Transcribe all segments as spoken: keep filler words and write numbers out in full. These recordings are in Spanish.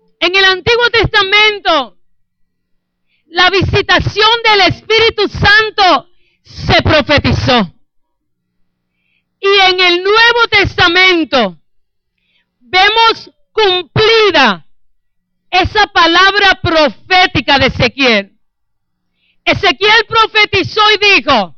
En el Antiguo Testamento, la visitación del Espíritu Santo se profetizó. Y en el Nuevo Testamento vemos cumplida esa palabra profética de Ezequiel. Ezequiel profetizó y dijo: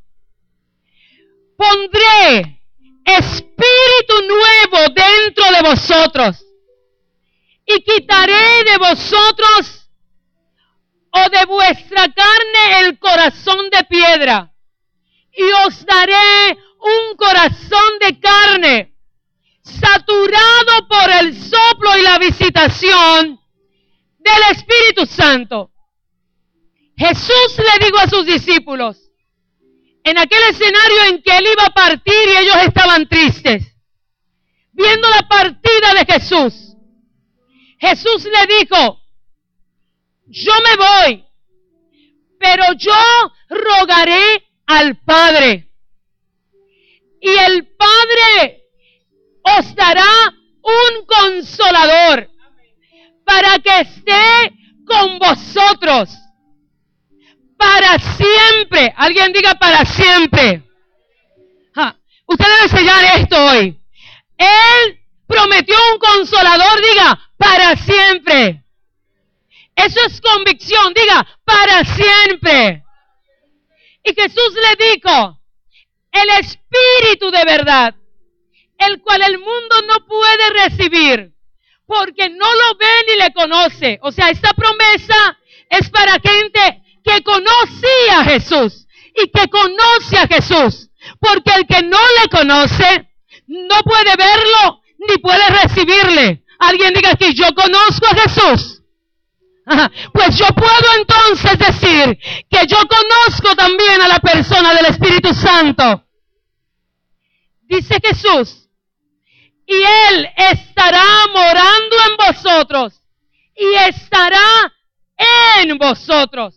pondré espíritu nuevo dentro de vosotros y quitaré de vosotros o de vuestra carne el corazón de piedra y os daré un corazón de carne saturado por el soplo y la visitación del Espíritu Santo. Jesús le dijo a sus discípulos, en aquel escenario en que él iba a partir y ellos estaban tristes, viendo la partida de Jesús, Jesús le dijo: yo me voy, pero yo rogaré al Padre, y el Padre os dará un consolador para que esté con vosotros para siempre. Alguien diga para siempre. Ja. Usted debe sellar esto hoy. Él prometió un consolador, diga para siempre. Eso es convicción, diga para siempre. Y Jesús le dijo: el Espíritu de verdad, el cual el mundo no puede recibir, porque no lo ve ni le conoce. O sea, esta promesa es para gente que conocía a Jesús y que conoce a Jesús. Porque el que no le conoce, no puede verlo ni puede recibirle. Alguien diga aquí: yo conozco a Jesús. Ajá. Pues yo puedo entonces decir que yo conozco también a la persona del Espíritu Santo. Dice Jesús: y Él estará morando en vosotros y estará en vosotros.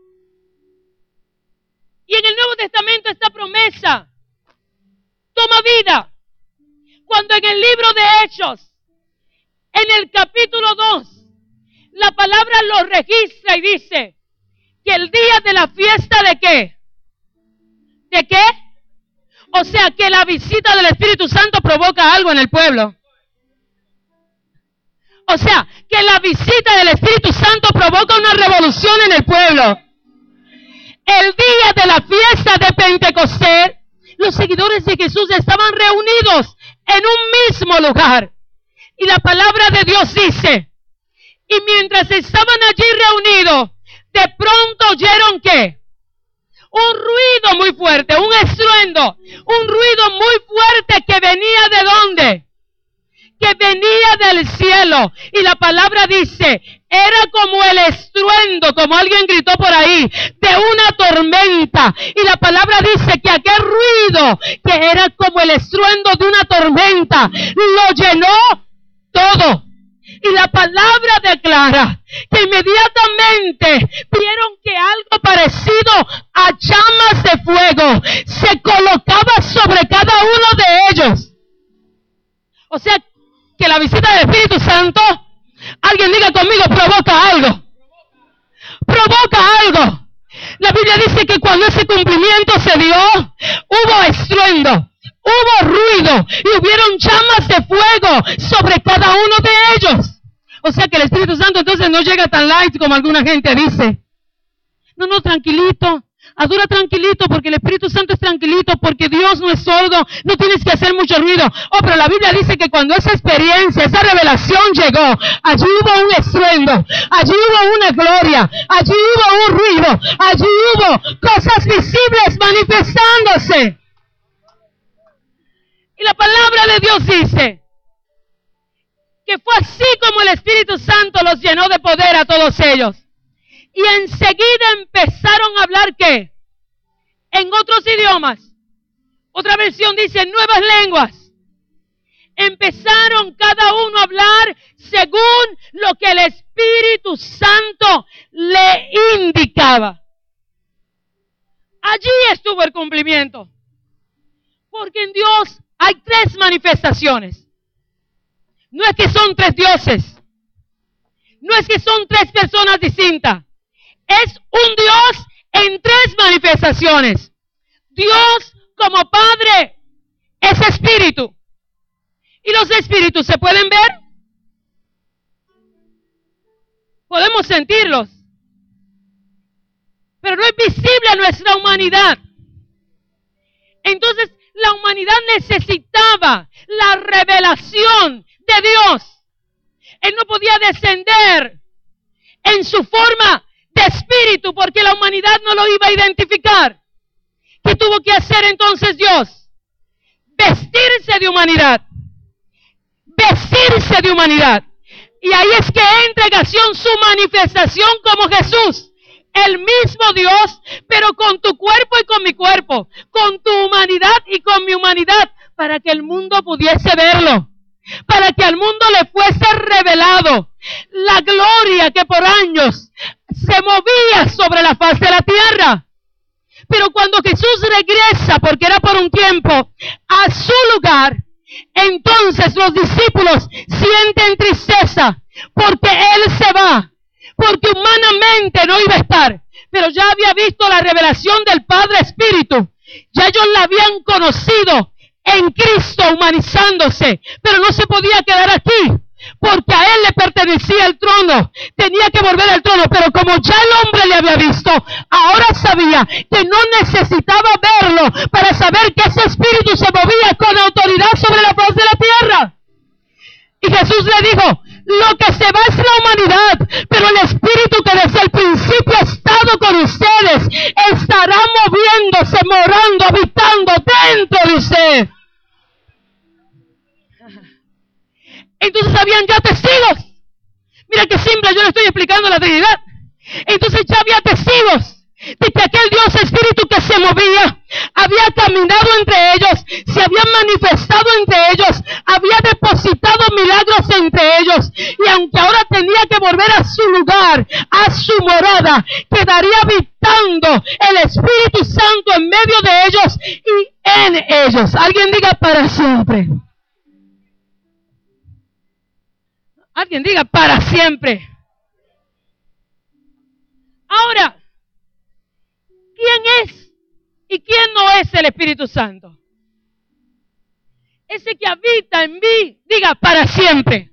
Y en el Nuevo Testamento esta promesa toma vida cuando en el libro de Hechos, en el capítulo dos, la palabra lo registra y dice que el día de la fiesta de qué, ¿de qué? O sea, que la visita del Espíritu Santo provoca algo en el pueblo. O sea, que la visita del Espíritu Santo provoca una revolución en el pueblo. El día de la fiesta de Pentecostés, los seguidores de Jesús estaban reunidos en un mismo lugar. Y la palabra de Dios dice: y mientras estaban allí reunidos, de pronto oyeron ¿qué? Un ruido muy fuerte, un estruendo, un ruido muy fuerte que venía ¿de dónde? Que venía del cielo. Y la palabra dice, era como el estruendo, como alguien gritó por ahí, de una tormenta. Y la palabra dice que aquel ruido, que era como el estruendo de una tormenta, lo llenó todo. Y la palabra declara que inmediatamente vieron que algo parecido a llamas de fuego se colocaba sobre cada uno de ellos. O sea, que la visita del Espíritu Santo, alguien diga conmigo, provoca algo. Provoca algo. La Biblia dice que cuando ese cumplimiento se dio, hubo estruendo, hubo ruido y hubieron llamas de fuego sobre cada uno de ellos. O sea que el Espíritu Santo entonces no llega tan light como alguna gente dice. No, no, tranquilito. Adora tranquilito, porque el Espíritu Santo es tranquilito, porque Dios no es sordo, no tienes que hacer mucho ruido. Oh, pero la Biblia dice que cuando esa experiencia, esa revelación llegó, allí hubo un estruendo, allí hubo una gloria, allí hubo un ruido, allí hubo cosas visibles manifestándose. Y la palabra de Dios dice que fue así como el Espíritu Santo los llenó de poder a todos ellos. Y enseguida empezaron a hablar ¿qué? En otros idiomas. Otra versión dice nuevas lenguas. Empezaron cada uno a hablar según lo que el Espíritu Santo le indicaba. Allí estuvo el cumplimiento. Porque en Dios hay tres manifestaciones. No es que son tres dioses. No es que son tres personas distintas. Es un Dios en tres manifestaciones. Dios como Padre es espíritu. ¿Y los espíritus se pueden ver? Podemos sentirlos. Pero no es visible a nuestra humanidad. Entonces, la humanidad necesitaba la revelación de Dios. Él no podía descender en su forma de espíritu porque la humanidad no lo iba a identificar. ¿Qué tuvo que hacer entonces Dios? Vestirse de humanidad. Vestirse de humanidad. Y ahí es que entra en acción su manifestación como Jesús. El mismo Dios, pero con tu cuerpo y con mi cuerpo. Con tu humanidad y con mi humanidad. Para que el mundo pudiese verlo. Para que al mundo le fuese revelado la gloria que por años se movía sobre la faz de la tierra. Pero cuando Jesús regresa, porque era por un tiempo, a su lugar, entonces los discípulos sienten tristeza, porque Él se va, porque humanamente no iba a estar, pero ya había visto la revelación del Padre Espíritu, ya ellos la habían conocido en Cristo humanizándose, pero no se podía quedar aquí, porque a Él le pertenecía el trono, tenía que volver al trono, pero como ya el hombre le había visto, ahora sabía que no necesitaba verlo para saber que ese espíritu se movía con autoridad sobre la faz de la tierra. Y Jesús le dijo, lo que se va es la humanidad, pero el espíritu que desde el principio ha estado con ustedes, estará moviéndose, morando, habitando dentro de usted. Entonces habían ya testigos. Mira qué simple, yo le estoy explicando la Trinidad. Entonces ya había testigos de que aquel Dios Espíritu que se movía, había caminado entre ellos, se había manifestado entre ellos, había depositado milagros entre ellos, y aunque ahora tenía que volver a su lugar, a su morada, quedaría habitando el Espíritu Santo en medio de ellos y en ellos. Alguien diga para siempre. Alguien diga para siempre. Ahora, ¿quién es y quién no es el Espíritu Santo? Ese que habita en mí, diga para siempre.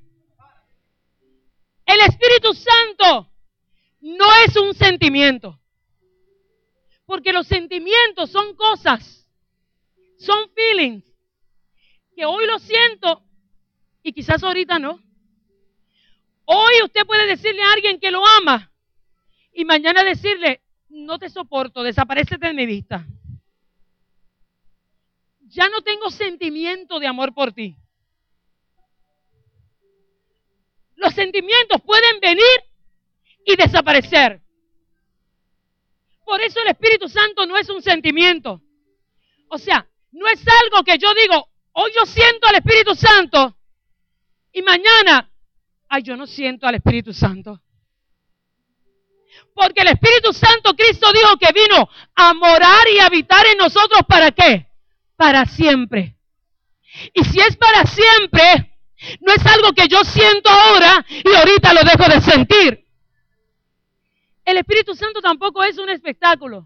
El Espíritu Santo no es un sentimiento, porque los sentimientos son cosas, son feelings, que hoy lo siento y quizás ahorita no. Hoy usted puede decirle a alguien que lo ama y mañana decirle, no te soporto, desaparécete de mi vista. Ya no tengo sentimiento de amor por ti. Los sentimientos pueden venir y desaparecer. Por eso el Espíritu Santo no es un sentimiento. O sea, no es algo que yo digo, hoy yo siento al Espíritu Santo y mañana, ay, yo no siento al Espíritu Santo. Porque el Espíritu Santo, Cristo dijo que vino a morar y habitar en nosotros, ¿para qué? Para siempre. Y si es para siempre, no es algo que yo siento ahora y ahorita lo dejo de sentir. El Espíritu Santo tampoco es un espectáculo.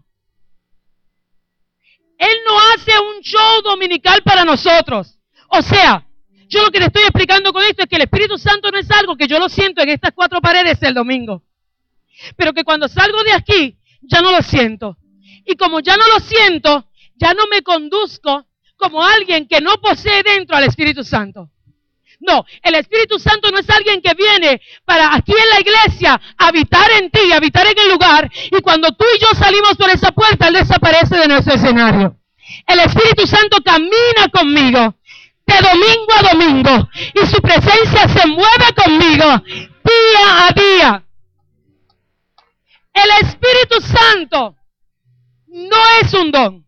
Él no hace un show dominical para nosotros. O sea, yo lo que le estoy explicando con esto es que el Espíritu Santo no es algo que yo lo siento en estas cuatro paredes el domingo. Pero que cuando salgo de aquí, ya no lo siento. Y como ya no lo siento, ya no me conduzco como alguien que no posee dentro al Espíritu Santo. No, el Espíritu Santo no es alguien que viene para aquí en la iglesia habitar en ti, habitar en el lugar. Y cuando tú y yo salimos por esa puerta, Él desaparece de nuestro escenario. El Espíritu Santo camina conmigo de domingo a domingo. Y su presencia se mueve conmigo día a día. El Espíritu Santo no es un don,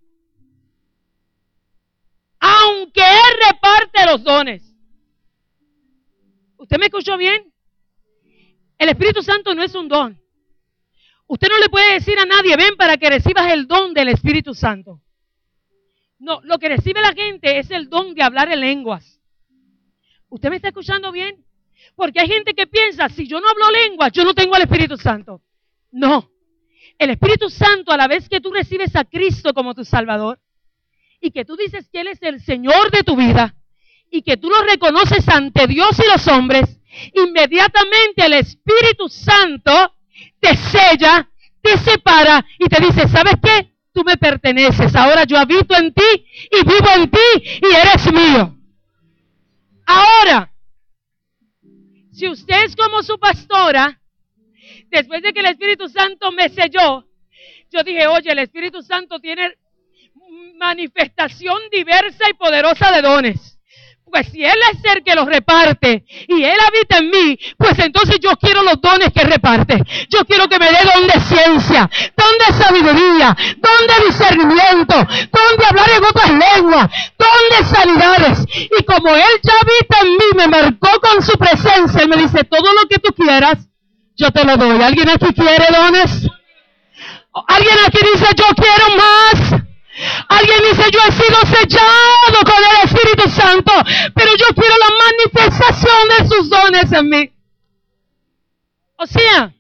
aunque Él reparte los dones. ¿Usted me escuchó bien? El Espíritu Santo no es un don. Usted no le puede decir a nadie, ven para que recibas el don del Espíritu Santo. No, lo que recibe la gente es el don de hablar en lenguas. ¿Usted me está escuchando bien? Porque hay gente que piensa, si yo no hablo lengua, yo no tengo al Espíritu Santo. No. El Espíritu Santo, a la vez que tú recibes a Cristo como tu Salvador, y que tú dices que Él es el Señor de tu vida, y que tú lo reconoces ante Dios y los hombres, inmediatamente el Espíritu Santo te sella, te separa y te dice, ¿sabes qué? Tú me perteneces, ahora yo habito en ti y vivo en ti y eres mío. Ahora, si usted es como su pastora, después de que el Espíritu Santo me selló, yo dije, oye, el Espíritu Santo tiene manifestación diversa y poderosa de dones. Pues si Él es el que los reparte y Él habita en mí, pues entonces yo quiero los dones que reparte. Yo quiero que me dé don de ciencia, don de sabiduría, don de discernimiento, don de hablar en otras lenguas, don de sanidades. Y como Él ya habita en mí, me marcó con su presencia y me dice, todo lo que tú quieras, yo te lo doy. ¿Alguien aquí quiere dones? ¿Alguien aquí dice, yo quiero más? Alguien dice, yo he sido sellado con el Espíritu Santo, pero yo quiero la manifestación de sus dones en mí. O sea,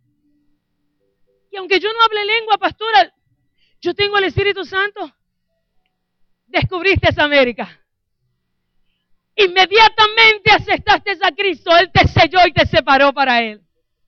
y aunque yo no hable lengua, pastora, yo tengo el Espíritu Santo. Descubriste América. Inmediatamente aceptaste a Cristo, Él te selló y te separó para Él.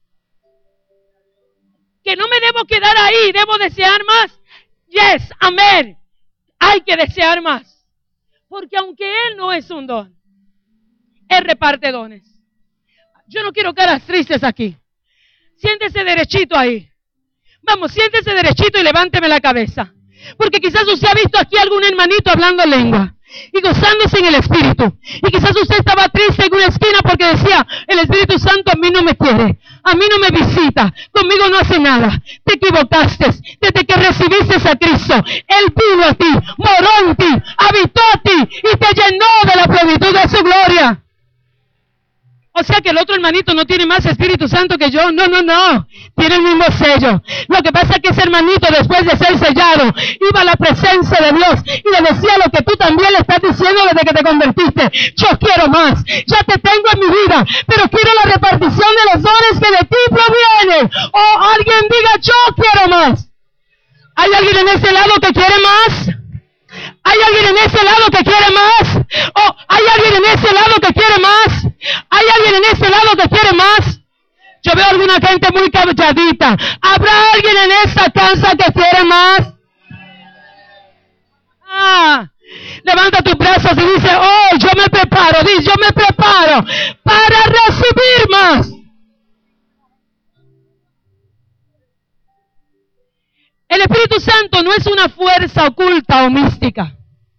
Que no me debo quedar ahí, debo desear más. Yes, amén. Hay que desear más. Porque aunque Él no es un don, Él reparte dones. Yo no quiero caras tristes aquí. Siéntese derechito ahí. Vamos, siéntese derechito y levánteme la cabeza. Porque quizás usted ha visto aquí algún hermanito hablando lengua y gozándose en el Espíritu. Y quizás usted estaba triste en una esquina porque decía, el Espíritu Santo a mí no me quiere, a mí no me visita, conmigo no hace nada. Te equivocaste. Desde que recibiste a Cristo, Él vino a ti, moró en ti, habitó a ti y te llenó de la plenitud de su gloria. O sea que el otro hermanito no tiene más Espíritu Santo que yo. No, no, no. Tiene el mismo sello. Lo que pasa es que ese hermanito, después de ser sellado, iba a la presencia de Dios y le decía lo que tú también le estás diciendo desde que te convertiste. Yo quiero más. Ya te tengo en mi vida, pero quiero la repartición de los dones que de ti provienen. O alguien diga, yo quiero más. ¿Hay alguien en ese lado que quiere más? ¿Hay alguien en ese lado que quiere más? ¿O hay alguien en ese lado que quiere más? ¿Hay alguien en ese lado que quiere más? Yo veo a alguna gente muy calladita. ¿Habrá alguien en esta casa que quiere más? Ah, levanta tus brazos y dice, oh, yo me preparo, dice, yo me preparo para recibir más. El Espíritu Santo no es una fuerza oculta o mística.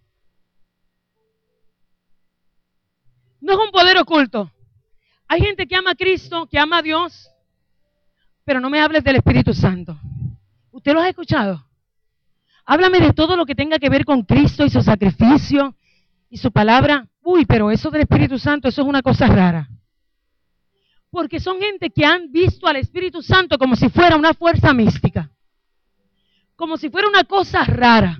No es un poder oculto. Hay gente que ama a Cristo, que ama a Dios, pero no me hables del Espíritu Santo. ¿Usted lo ha escuchado? Háblame de todo lo que tenga que ver con Cristo y su sacrificio y su palabra. Uy, pero eso del Espíritu Santo, eso es una cosa rara. Porque son gente que han visto al Espíritu Santo como si fuera una fuerza mística. Como si fuera una cosa rara.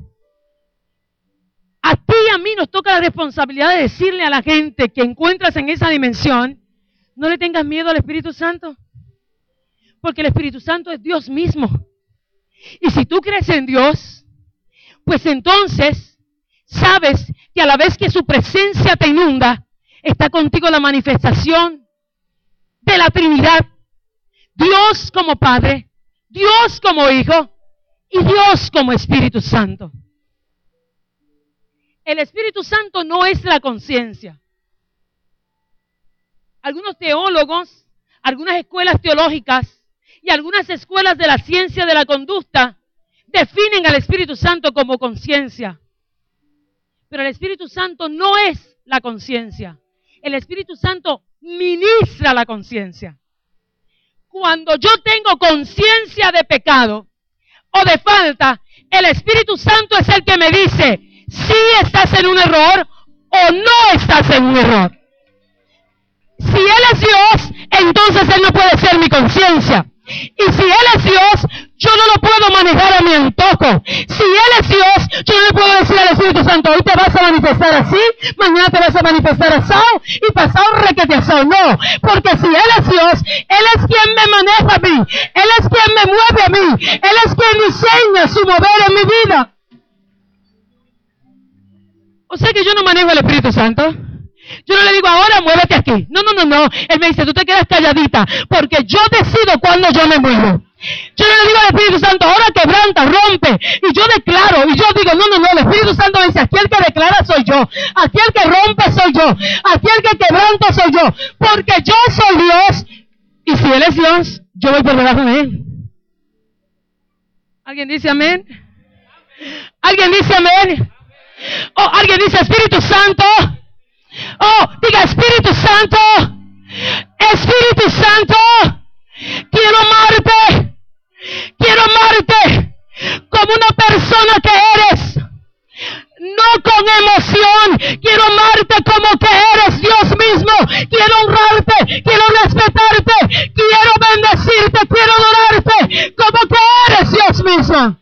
A ti y a mí nos toca la responsabilidad de decirle a la gente que encuentras en esa dimensión, no le tengas miedo al Espíritu Santo. Porque el Espíritu Santo es Dios mismo. Y si tú crees en Dios, pues entonces sabes que a la vez que su presencia te inunda, está contigo la manifestación de la Trinidad. Dios como Padre, Dios como Hijo y Dios como Espíritu Santo. El Espíritu Santo no es la conciencia. Algunos teólogos, algunas escuelas teológicas y algunas escuelas de la ciencia de la conducta definen al Espíritu Santo como conciencia. Pero el Espíritu Santo no es la conciencia. El Espíritu Santo ministra la conciencia. Cuando yo tengo conciencia de pecado o de falta, el Espíritu Santo es el que me dice si estás en un error o no estás en un error. Si Él es Dios, entonces Él no puede ser mi conciencia. Y si Él es Dios, yo no lo puedo manejar a mi antojo. Si Él es Dios, yo no le puedo decir al Espíritu Santo, hoy te vas a manifestar así, mañana te vas a manifestar asado y pasado requete asado. No, porque si Él es Dios, Él es quien me maneja a mí, Él es quien me mueve a mí, Él es quien diseña su mover en mi vida. O sea que yo no manejo el Espíritu Santo. Yo no le digo ahora muévete aquí. No, no, no, no. Él me dice tú te quedas calladita porque yo decido cuándo yo me muevo. Yo no le digo al Espíritu Santo ahora quebranta, rompe. Y yo declaro y yo digo no, no, no. El Espíritu Santo me dice aquí el que declara soy yo. Aquí el que rompe soy yo. Aquí el que quebranta soy yo. Porque yo soy Dios. Y si Él es Dios, yo voy por debajo de Él. ¿Alguien dice amén? ¿Alguien dice amén? Oh, alguien dice Espíritu Santo. Oh, diga Espíritu Santo. Espíritu Santo. Quiero amarte. Quiero amarte como una persona que eres. No con emoción. Quiero amarte como que eres Dios mismo. Quiero honrarte. Quiero respetarte. Quiero bendecirte. Quiero adorarte como que eres Dios mismo.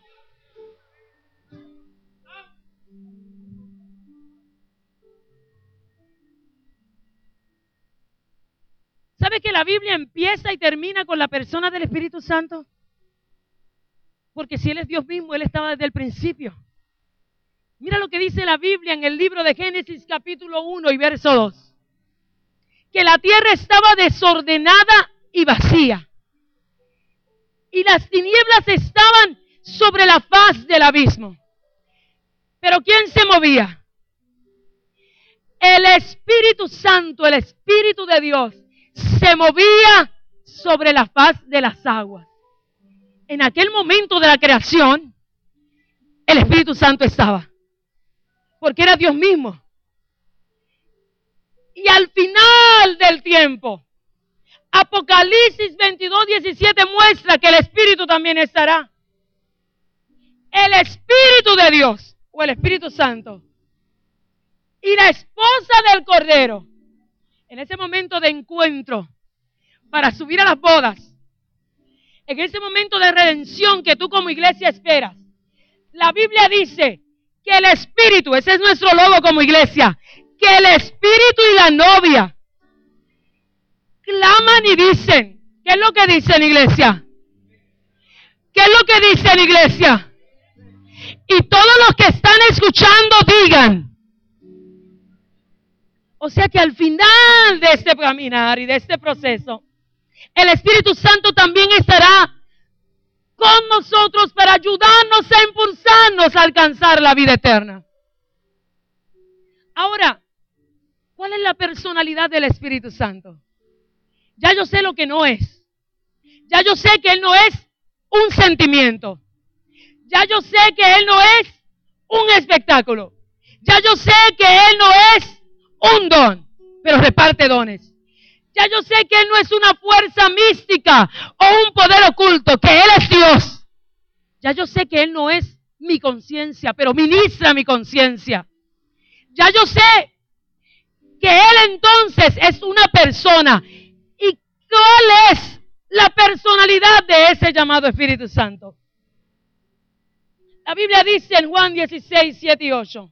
¿Sabe que la Biblia empieza y termina con la persona del Espíritu Santo? Porque si Él es Dios mismo, Él estaba desde el principio. Mira lo que dice la Biblia en el libro de Génesis capítulo uno y verso dos. Que la tierra estaba desordenada y vacía. Y las tinieblas estaban sobre la faz del abismo. Pero ¿quién se movía? El Espíritu Santo, el Espíritu de Dios. Se movía sobre la faz de las aguas. En aquel momento de la creación, el Espíritu Santo estaba. Porque era Dios mismo. Y al final del tiempo, Apocalipsis veintidós, diecisiete muestra que el Espíritu también estará. El Espíritu de Dios, o el Espíritu Santo, y la esposa del Cordero, en ese momento de encuentro, para subir a las bodas, en ese momento de redención que tú como iglesia esperas, la Biblia dice que el Espíritu, ese es nuestro logo como iglesia, que el Espíritu y la novia claman y dicen, ¿qué es lo que dicen, iglesia? ¿Qué es lo que dicen, iglesia? Y todos los que están escuchando digan. O sea que al final de este caminar y de este proceso, el Espíritu Santo también estará con nosotros para ayudarnos a impulsarnos a alcanzar la vida eterna. Ahora, ¿cuál es la personalidad del Espíritu Santo? Ya yo sé lo que no es. Ya yo sé que Él no es un sentimiento. Ya yo sé que Él no es un espectáculo. Ya yo sé que Él no es un don, pero reparte dones. Ya yo sé que Él no es una fuerza mística o un poder oculto, que Él es Dios. Ya yo sé que Él no es mi conciencia, pero ministra mi conciencia. Ya yo sé que Él entonces es una persona. ¿Y cuál es la personalidad de ese llamado Espíritu Santo? La Biblia dice en Juan dieciséis, siete y ocho.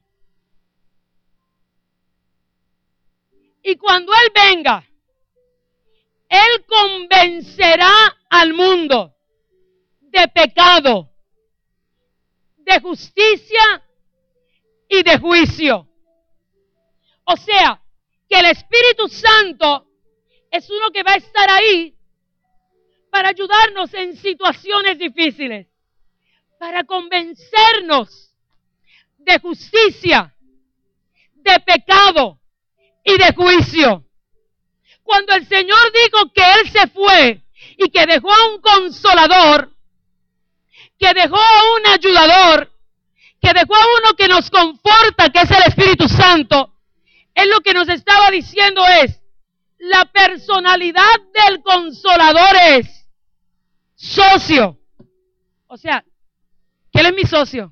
Y cuando Él venga, Él convencerá al mundo de pecado, de justicia y de juicio. O sea, que el Espíritu Santo es uno que va a estar ahí para ayudarnos en situaciones difíciles, para convencernos de justicia, de pecado y de juicio. Cuando el Señor dijo que Él se fue y que dejó a un consolador, que dejó a un ayudador, que dejó a uno que nos conforta, que es el Espíritu Santo, Él lo que nos estaba diciendo es, la personalidad del consolador es socio. O sea, que Él es mi socio.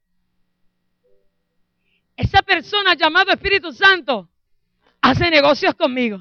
Esa persona llamada Espíritu Santo hace negocios conmigo.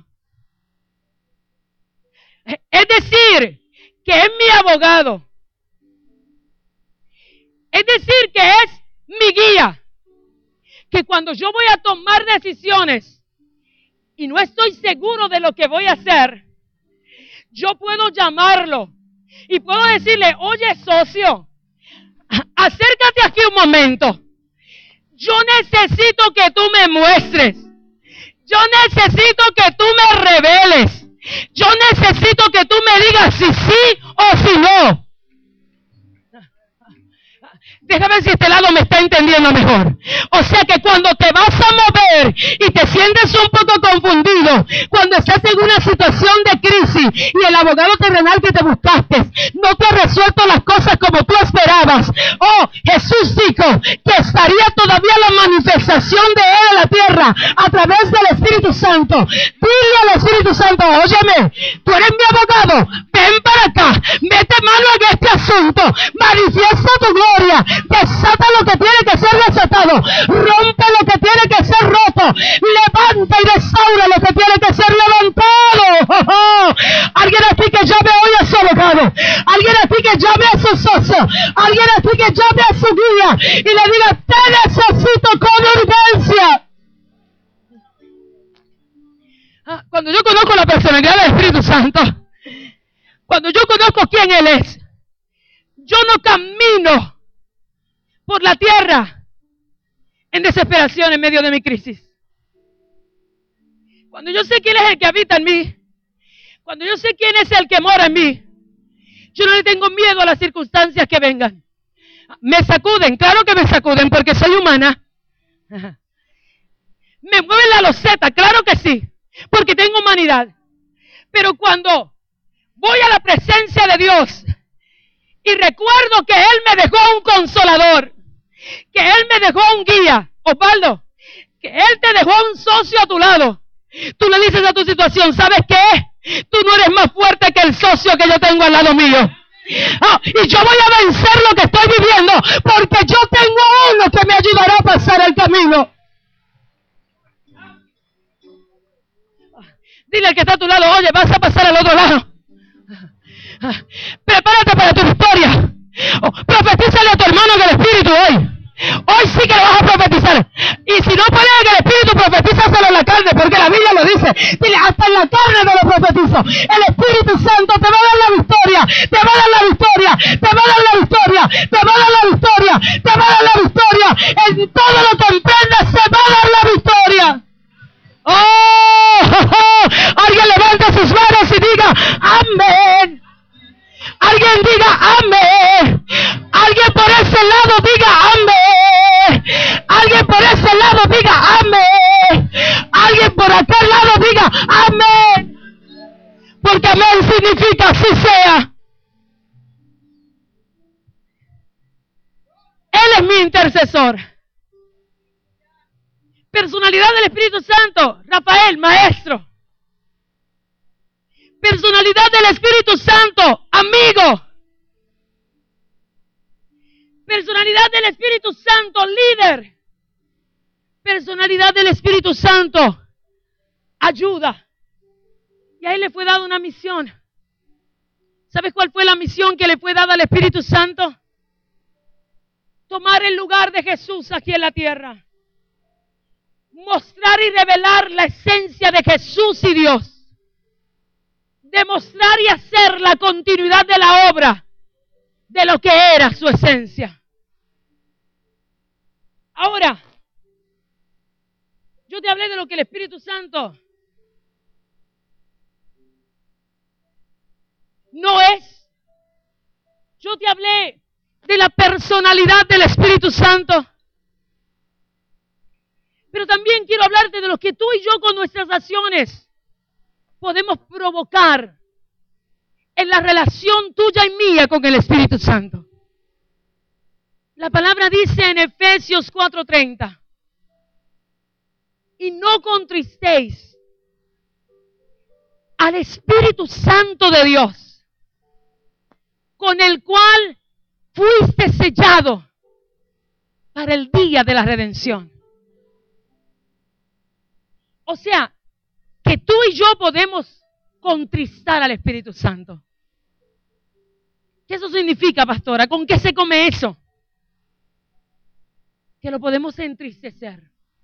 Es decir, que es mi abogado. Es decir, que es mi guía. que cuando yo voy a tomar decisiones y no estoy seguro de lo que voy a hacer, yo puedo llamarlo y puedo decirle, oye socio, acércate aquí un momento. Yo necesito que tú me muestres. Yo necesito que tú me reveles. Yo necesito que tú me digas si sí o si no. Déjame ver si este lado me está entendiendo mejor. O sea que cuando te vas a mover y te sientes un poco confundido, cuando estás en una situación de crisis y el abogado terrenal que te buscaste no te ha resuelto las cosas como tú esperabas. Oh, Jesús dijo que estaría todavía la manifestación de Él en la tierra a través del Espíritu Santo. Dile al Espíritu Santo, óyeme, tú eres mi abogado, ven para acá, mete mano en este asunto, manifiesta tu gloria. Desata lo que tiene que ser desatado, rompe lo que tiene que ser roto, levanta y restaura lo que tiene que ser levantado. ¡Oh, oh! Alguien aquí que llame hoy a su abogado, alguien aquí que llame a su socio, alguien aquí que llame a su guía y le diga, te necesito con urgencia. Ah, cuando yo conozco la personalidad del Espíritu Santo, cuando yo conozco quién Él es, yo no camino por la tierra en desesperación en medio de mi crisis. Cuando yo sé quién es el que habita en mí, cuando yo sé quién es el que mora en mí, yo no le tengo miedo a las circunstancias que vengan. Me sacuden, claro que me sacuden porque soy humana. Me mueven la loseta, claro que sí, porque tengo humanidad. Pero cuando voy a la presencia de Dios y recuerdo que Él me dejó un consolador, que Él me dejó un guía, Osvaldo, que Él te dejó un socio a tu lado, tú le dices a tu situación, ¿sabes qué? Tú no eres más fuerte que el socio que yo tengo al lado mío. Oh, y yo voy a vencer lo que estoy viviendo, porque yo tengo uno que me ayudará a pasar el camino. Dile al que está a tu lado, oye, vas a pasar al otro lado. Prepárate para tu victoria. Oh, profetízale a tu hermano en el Espíritu hoy. Hoy sí que lo vas a profetizar. Y si no puedes en el Espíritu, profetízaselo en la carne, porque la Biblia lo dice. Dile, hasta en la carne no lo profetizo. El Espíritu Santo te va a dar la victoria, te va a dar la victoria, te va a dar la victoria, te va a dar la victoria, te va a dar la victoria. En todo lo que emprendas se va a dar la victoria. Oh, oh, oh. Alguien levanta sus manos y diga, amén. Alguien diga amén. Alguien por ese lado diga amén. Alguien por ese lado diga amén. Alguien por aquel lado diga amén. Porque amén significa así sea. Él es mi intercesor. Personalidad del Espíritu Santo, Rafael, maestro. Personalidad del Espíritu Santo, amigo. Personalidad del Espíritu Santo, líder. Personalidad del Espíritu Santo, ayuda. Y a él le fue dada una misión. ¿Sabes cuál fue la misión que le fue dada al Espíritu Santo? Tomar el lugar de Jesús aquí en la tierra. Mostrar y revelar la esencia de Jesús y Dios. Demostrar y hacer la continuidad de la obra de lo que era su esencia. Ahora, yo te hablé de lo que el Espíritu Santo no es. Yo te hablé de la personalidad del Espíritu Santo. Pero también quiero hablarte de lo que tú y yo con nuestras acciones podemos provocar en la relación tuya y mía con el Espíritu Santo. La palabra dice en Efesios cuatro treinta, y no contristéis al Espíritu Santo de Dios, con el cual fuiste sellado para el día de la redención. O sea, que tú y yo podemos contristar al Espíritu Santo. ¿Qué eso significa, pastora? ¿Con qué se come eso? Que lo podemos entristecer.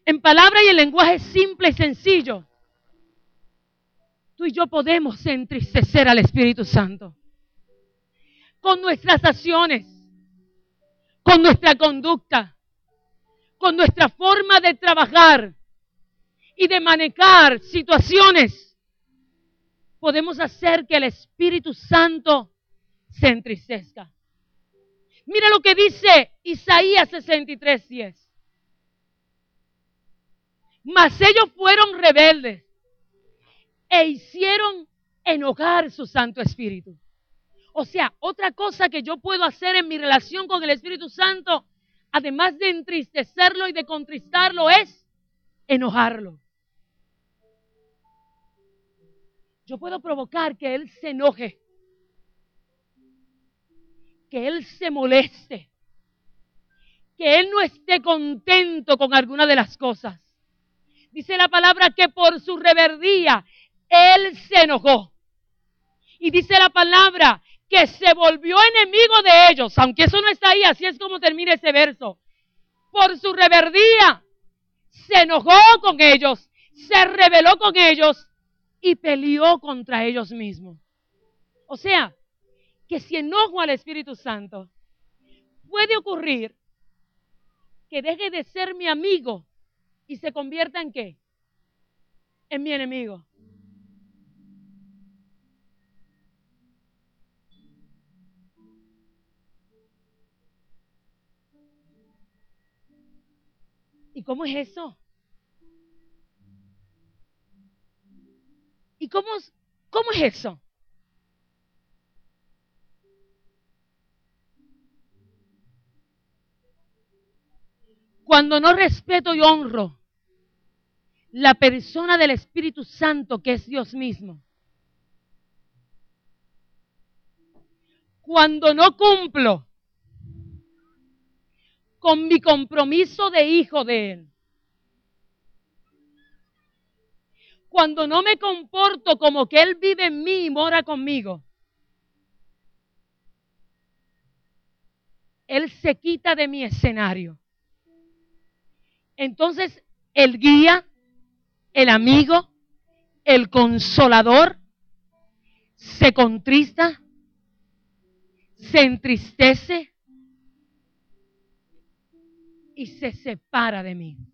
En palabra y en lenguaje simple y sencillo, tú y yo podemos entristecer al Espíritu Santo con nuestras acciones, con nuestra conducta, con nuestra forma de trabajar y de manejar situaciones. Podemos hacer que el Espíritu Santo se entristezca. Mira lo que dice Isaías sesenta y tres, diez. Mas ellos fueron rebeldes e hicieron enojar su Santo Espíritu. O sea, otra cosa que yo puedo hacer en mi relación con el Espíritu Santo, además de entristecerlo y de contristarlo, es enojarlo. Yo puedo provocar que Él se enoje, que Él se moleste, que Él no esté contento con alguna de las cosas. Dice la palabra que por su rebeldía Él se enojó. Y dice la palabra que se volvió enemigo de ellos, aunque eso no está ahí, así es como termina ese verso. Por su rebeldía se enojó con ellos, se rebeló con ellos y peleó contra ellos mismos. O sea, que si enojo al Espíritu Santo, puede ocurrir que deje de ser mi amigo y se convierta en ¿qué? En mi enemigo. ¿Y cómo es eso? ¿Y cómo, cómo es eso? Cuando no respeto y honro la persona del Espíritu Santo, que es Dios mismo. Cuando no cumplo con mi compromiso de hijo de Él. Cuando no me comporto como que Él vive en mí y mora conmigo. Él se quita de mi escenario. Entonces, el guía, el amigo, el consolador, se contrista, se entristece y se separa de mí.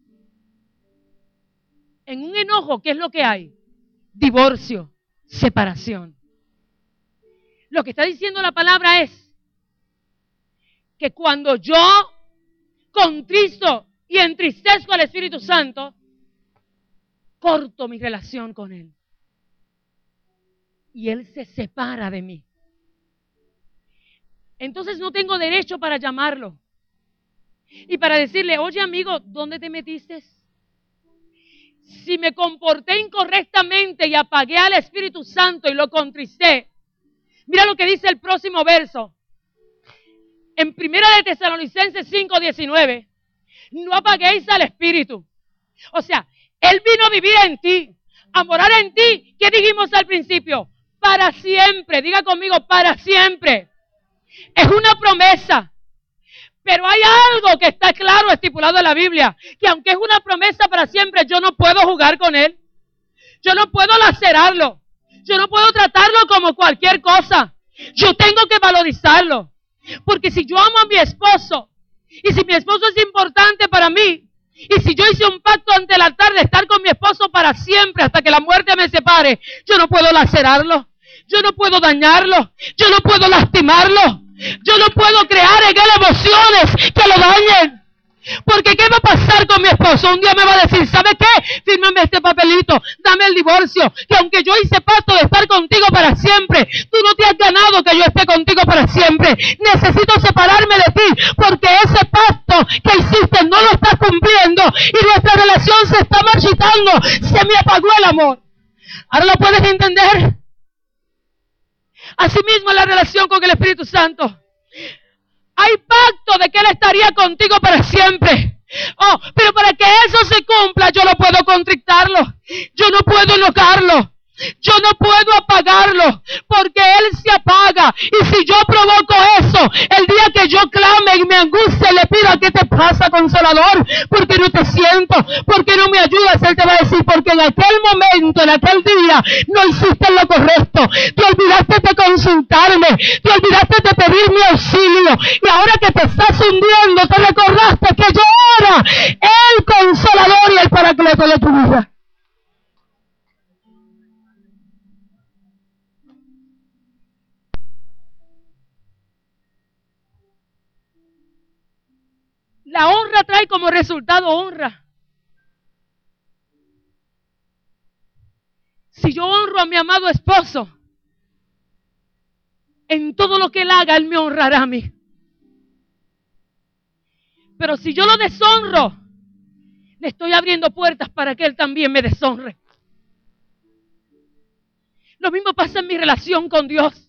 En un enojo, ¿qué es lo que hay? Divorcio, separación. Lo que está diciendo la palabra es que cuando yo contristo y entristezco al Espíritu Santo, corto mi relación con Él. Y Él se separa de mí. Entonces no tengo derecho para llamarlo. Y para decirle, oye amigo, ¿dónde te metiste? Si me comporté incorrectamente y apagué al Espíritu Santo y lo contristé, mira lo que dice el próximo verso. En Primera de Tesalonicenses cinco diecinueve. No apaguéis al Espíritu. O sea, Él vino a vivir en ti, a morar en ti. ¿Qué dijimos al principio? Para siempre. Diga conmigo, para siempre. Es una promesa. Pero hay algo que está claro estipulado en la Biblia, que aunque es una promesa para siempre, yo no puedo jugar con Él. Yo no puedo lacerarlo. Yo no puedo tratarlo como cualquier cosa. Yo tengo que valorizarlo. Porque si yo amo a mi esposo, y si mi esposo es importante para mí, y si yo hice un pacto ante el altar de estar con mi esposo para siempre hasta que la muerte me separe, yo no puedo lacerarlo, yo no puedo dañarlo, yo no puedo lastimarlo, yo no puedo crear en él emociones que lo dañen. Porque ¿qué va a pasar con mi esposo? Un día me va a decir, ¿sabe qué? Fírmame este papelito, dame el divorcio, que aunque yo hice pacto de estar contigo para siempre, tú no te has ganado que yo esté contigo para siempre. Necesito separarme de ti, porque ese pacto que hiciste no lo estás cumpliendo y nuestra relación se está marchitando, se me apagó el amor. ¿Ahora lo puedes entender? Asimismo la relación con el Espíritu Santo. Hay pacto de que Él estaría contigo para siempre. Oh, pero para que eso se cumpla, yo no puedo contrictarlo. Yo no puedo enojarlo. Yo no puedo apagarlo, porque Él se apaga. Y si yo provoco eso, el día que yo clame y me angustie, le pido, ¿qué te pasa, Consolador? ¿Por qué no te siento? ¿Por qué no me ayudas? Él te va a decir, porque en aquel momento, en aquel día, no hiciste lo correcto. Te olvidaste de consultarme, te olvidaste de pedir mi auxilio, y ahora que te estás hundiendo, te recordaste que yo era el consolador y el paracleto de tu vida. La honra trae como resultado honra. Si yo honro a mi amado esposo, en todo lo que él haga, él me honrará a mí. Pero si yo lo deshonro, le estoy abriendo puertas para que él también me deshonre. Lo mismo pasa en mi relación con Dios.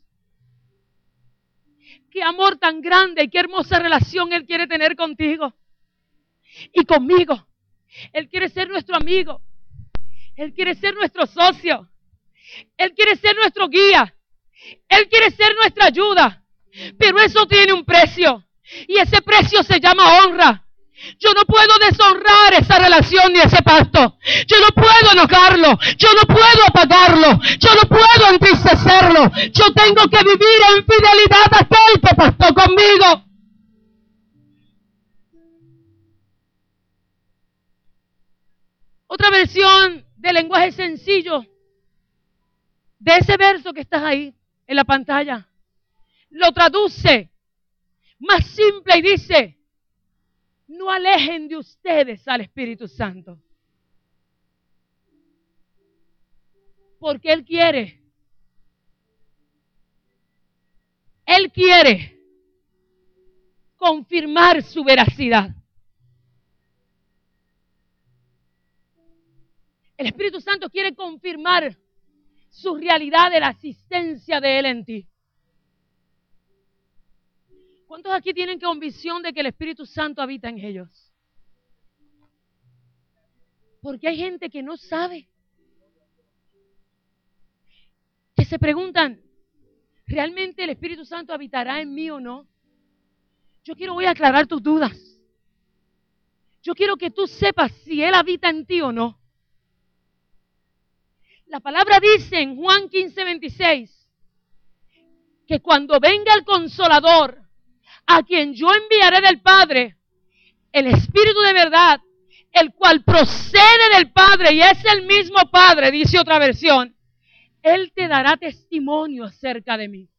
Qué amor tan grande y qué hermosa relación Él quiere tener contigo y conmigo. Él quiere ser nuestro amigo. Él quiere ser nuestro socio. Él quiere ser nuestro guía. Él quiere ser nuestra ayuda. Pero eso tiene un precio. Y ese precio se llama honra. Yo no puedo deshonrar esa relación ni ese pacto. Yo no puedo enojarlo. Yo no puedo apagarlo. Yo no puedo entristecerlo. Yo tengo que vivir en fidelidad a aquel que pactó conmigo. Otra versión del lenguaje sencillo de ese verso que está ahí en la pantalla lo traduce más simple y dice: no alejen de ustedes al Espíritu Santo. Porque Él quiere. Él quiere confirmar su veracidad. El Espíritu Santo quiere confirmar su realidad de la asistencia de Él en ti. ¿Cuántos aquí tienen convicción de que el Espíritu Santo habita en ellos? Porque hay gente que no sabe. Que se preguntan, ¿realmente el Espíritu Santo habitará en mí o no? Yo quiero hoy aclarar tus dudas. Yo quiero que tú sepas si Él habita en ti o no. La palabra dice en Juan quince veintiséis que cuando venga el Consolador, a quien yo enviaré del Padre, el Espíritu de verdad, el cual procede del Padre y es el mismo Padre, dice otra versión, Él te dará testimonio acerca de mí.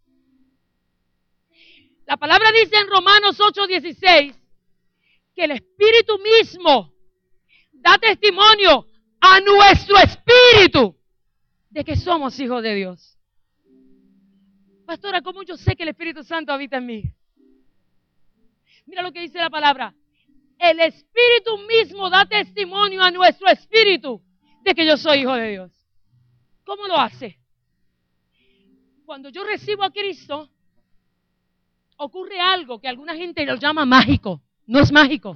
La palabra dice en Romanos ocho dieciséis que el Espíritu mismo da testimonio a nuestro espíritu de que somos hijos de Dios. Pastora, ¿cómo yo sé que el Espíritu Santo habita en mí? Mira lo que dice la palabra. El Espíritu mismo da testimonio a nuestro espíritu de que yo soy hijo de Dios. ¿Cómo lo hace? Cuando yo recibo a Cristo, ocurre algo que alguna gente lo llama mágico. No es mágico.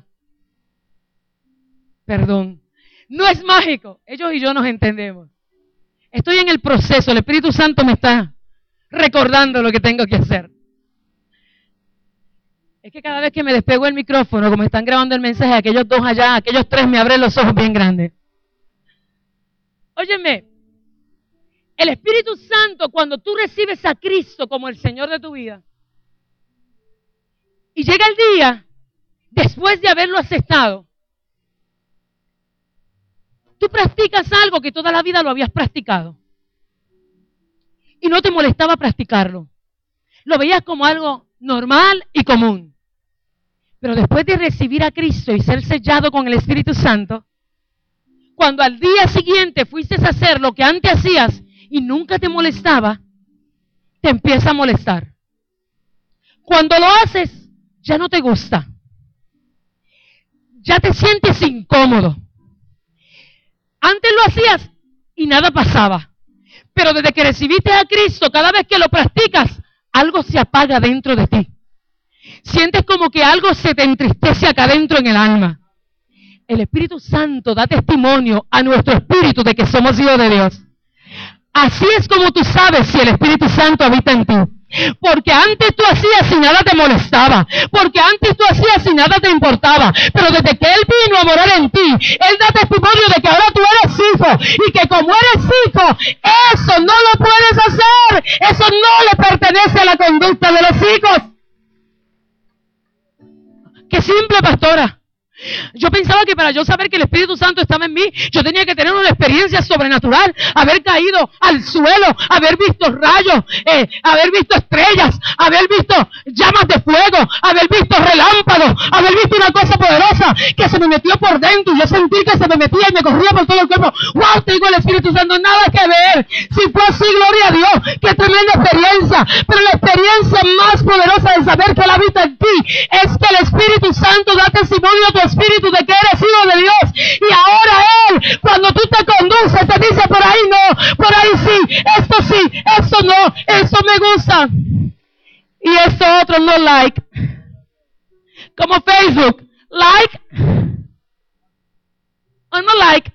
Perdón. No es mágico. Ellos y yo nos entendemos. Estoy en el proceso. El Espíritu Santo me está recordando lo que tengo que hacer. Es que cada vez que me despego el micrófono, como están grabando el mensaje, aquellos dos allá, aquellos tres me abren los ojos bien grandes. Óyeme, el Espíritu Santo, cuando tú recibes a Cristo como el Señor de tu vida, y llega el día, después de haberlo aceptado, tú practicas algo que toda la vida lo habías practicado. Y no te molestaba practicarlo. Lo veías como algo normal y común. Pero después de recibir a Cristo y ser sellado con el Espíritu Santo, cuando al día siguiente fuiste a hacer lo que antes hacías y nunca te molestaba, te empieza a molestar. Cuando lo haces, ya no te gusta. Ya te sientes incómodo. Antes lo hacías y nada pasaba. Pero desde que recibiste a Cristo, cada vez que lo practicas, algo se apaga dentro de ti. Sientes como que algo se te entristece acá adentro en el alma. El Espíritu Santo da testimonio a nuestro espíritu de que somos hijos de Dios. Así es como tú sabes si el Espíritu Santo habita en ti. Porque antes tú hacías y nada te molestaba. Porque antes tú hacías y nada te importaba. Pero desde que Él vino a morar en ti, Él da testimonio de que ahora tú eres hijo. Y que como eres hijo, eso no lo puedes hacer. Eso no le pertenece a la conducta de los hijos. ¡Qué simple, pastora! Yo pensaba que para yo saber que el Espíritu Santo estaba en mí, yo tenía que tener una experiencia sobrenatural, haber caído al suelo, haber visto rayos, eh, haber visto estrellas, haber visto llamas de fuego, haber visto relámpagos, haber visto una cosa poderosa que se me metió por dentro y yo sentí que se me metía y me corría por todo el cuerpo. ¡Wow! Tengo el Espíritu Santo, nada que ver. Si fue así, gloria a Dios, qué tremenda experiencia. Pero la experiencia más poderosa de saber que Él habita en ti es que el Espíritu Santo da testimonio a tu espíritu de que eres hijo de Dios. Y ahora Él, cuando tú te conduces, te dice por ahí no, por ahí sí, esto sí, esto no, esto me gusta y esto otro no like. Como Facebook, like o no like,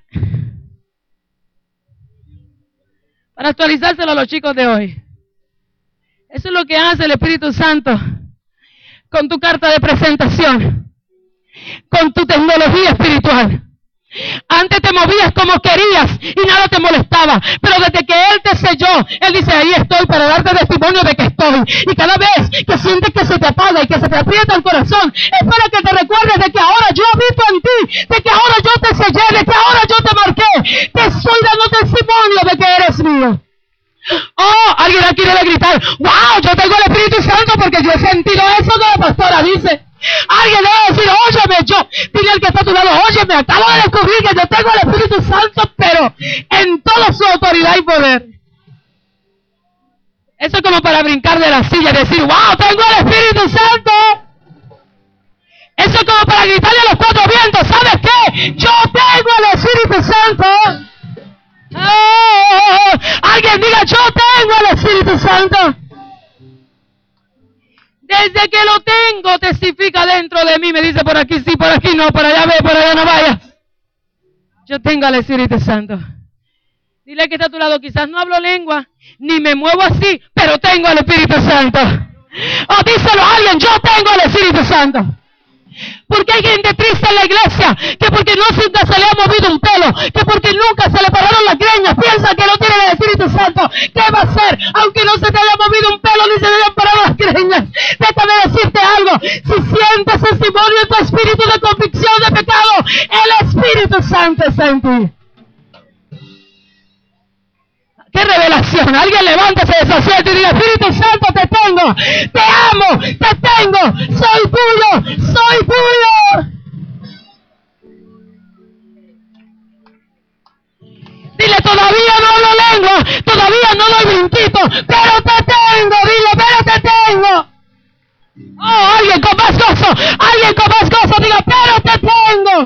para actualizárselo a los chicos de hoy. Eso es lo que hace el Espíritu Santo con tu carta de presentación, con tu tecnología espiritual. Antes te movías como querías y nada te molestaba, pero desde que Él te selló, Él dice, ahí estoy para darte testimonio de que estoy. Y cada vez que sientes que se te apaga y que se te aprieta el corazón, es para que te recuerdes de que ahora yo habito en ti, de que ahora yo te sellé, de que ahora yo te marqué, te estoy dando testimonio de que eres mío. Oh, alguien aquí debe gritar, wow, yo tengo el Espíritu Santo porque yo he sentido eso que la pastora dice. Alguien debe decir, óyeme, yo, dile al que está a tu lado, óyeme, acabo de descubrir que yo tengo el Espíritu Santo, pero en toda su autoridad y poder. Eso es como para brincar de la silla y decir, wow, tengo el Espíritu Santo. Eso es como para gritarle a los cuatro vientos, ¿sabes qué? Yo tengo el Espíritu Santo. Oh, alguien diga, yo tengo el Espíritu Santo. Desde que lo tengo, testifica dentro de mí. Me dice por aquí sí, por aquí no, por allá ve, por allá no vayas. Yo tengo el Espíritu Santo. Dile que está a tu lado, quizás no hablo lengua, ni me muevo así, pero tengo el Espíritu Santo. O díselo a alguien, yo tengo el Espíritu Santo. Porque hay gente triste en la iglesia, que porque no nunca se le ha movido un pelo, que porque nunca se le pararon las greñas, piensa que no tiene el Espíritu Santo. ¿Qué va a hacer? Aunque no se te haya movido un pelo ni se le hayan parado las greñas. Déjame decirte algo, si sientes testimonio en tu espíritu de convicción de pecado, el Espíritu Santo está en ti. ¡Qué revelación! Alguien levántese de su asiento y diga, Espíritu Santo, te tengo, te amo, te tengo, soy tuyo, soy tuyo. Dile, todavía no hablo lengua, todavía no doy brinquito, pero te tengo, dile, pero te tengo. Oh, alguien con más gozo, alguien con más gozo, diga, pero te tengo.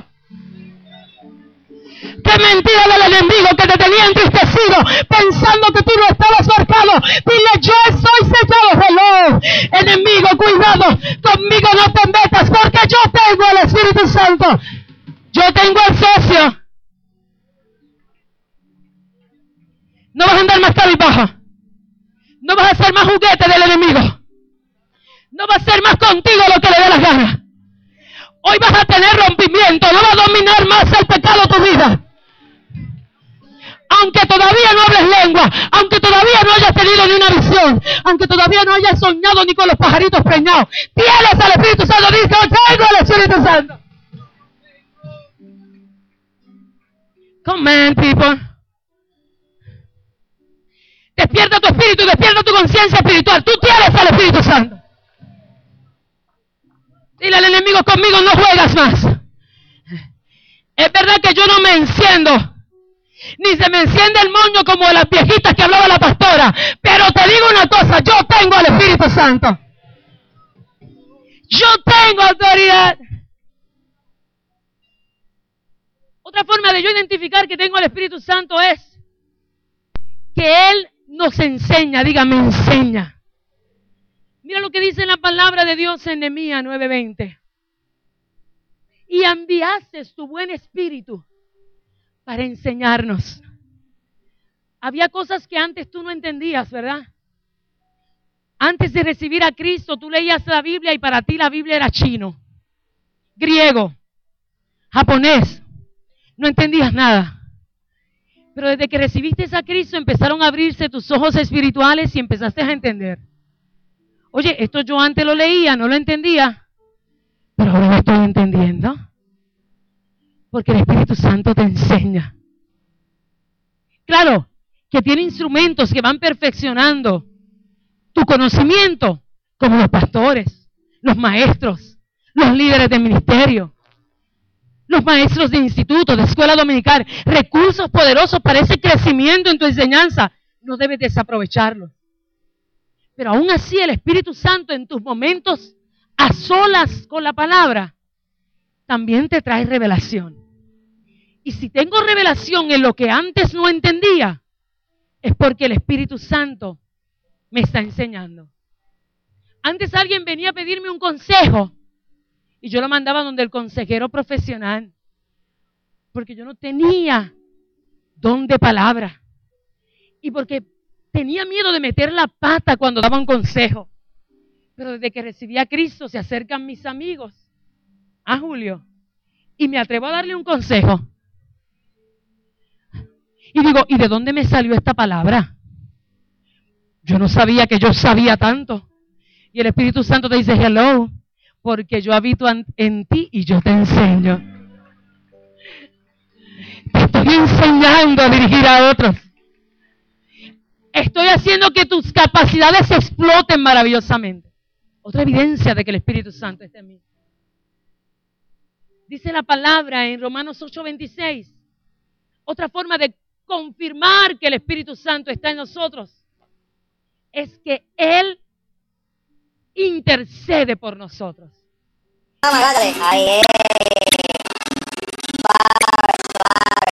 ¡Qué mentira del enemigo que te tenía entristecido, pensando que tú no estabas marcado! Dile, yo estoy sellado, hello. Enemigo, cuidado, conmigo no te metas, porque yo tengo el Espíritu Santo. Yo tengo el socio. No vas a andar más cabizbajo. No vas a ser más juguete del enemigo. No va a ser más contigo lo que le dé las ganas. Hoy vas a tener rompimiento, no va a dominar más el pecado tu vida. Aunque todavía no hables lengua, aunque todavía no hayas tenido ni una visión, aunque todavía no hayas soñado ni con los pajaritos preñados, tienes al Espíritu Santo, dice, tengo el Espíritu Santo. Come on, people. Despierta tu espíritu, despierta tu conciencia espiritual. Tú tienes al Espíritu Santo. Dile al enemigo, conmigo no juegas más. Es verdad que yo no me enciendo, ni se me enciende el moño como de las viejitas que hablaba la pastora, pero te digo una cosa, yo tengo al Espíritu Santo. Yo tengo autoridad. Otra forma de yo identificar que tengo al Espíritu Santo es que Él nos enseña, diga, me enseña. Mira lo que dice la palabra de Dios en Nehemías nueve veinte. Y enviaste tu buen espíritu para enseñarnos. Había cosas que antes tú no entendías, ¿verdad? Antes de recibir a Cristo, tú leías la Biblia y para ti la Biblia era chino, griego, japonés. No entendías nada. Pero desde que recibiste a Cristo empezaron a abrirse tus ojos espirituales y empezaste a entender. Oye, esto yo antes lo leía, no lo entendía, pero ahora lo estoy entendiendo. Porque el Espíritu Santo te enseña. Claro, que tiene instrumentos que van perfeccionando tu conocimiento, como los pastores, los maestros, los líderes de ministerio, los maestros de instituto, de escuela dominical, recursos poderosos para ese crecimiento en tu enseñanza. No debes desaprovecharlos. Pero aún así el Espíritu Santo en tus momentos a solas con la palabra, también te trae revelación. Y si tengo revelación en lo que antes no entendía, es porque el Espíritu Santo me está enseñando. Antes alguien venía a pedirme un consejo y yo lo mandaba donde el consejero profesional, porque yo no tenía don de palabra y porque tenía miedo de meter la pata cuando daba un consejo. Pero desde que recibí a Cristo se acercan mis amigos a Julio y me atrevo a darle un consejo. Y digo, ¿y de dónde me salió esta palabra? Yo no sabía que yo sabía tanto. Y el Espíritu Santo te dice, hello, porque yo habito en, en ti y yo te enseño. Te estoy enseñando a dirigir a otros. Estoy haciendo que tus capacidades exploten maravillosamente. Otra evidencia de que el Espíritu Santo está en mí. Dice la palabra en Romanos ocho veintiséis. Otra forma de confirmar que el Espíritu Santo está en nosotros es que Él intercede por nosotros. Ahí es. Suave, suave.